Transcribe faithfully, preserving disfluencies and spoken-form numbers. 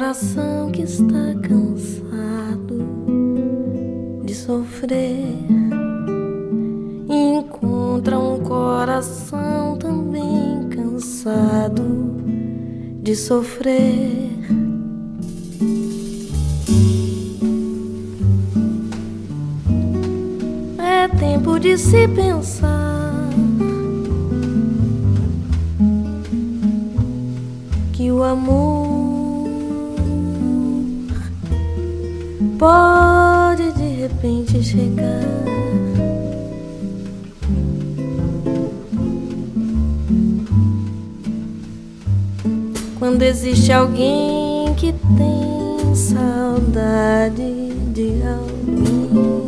coração que está cansado de sofrer encontra um coração também cansado de sofrer. É tempo de se pensar que o amor pode de repente chegar. Quando existe alguém que tem saudade de alguém.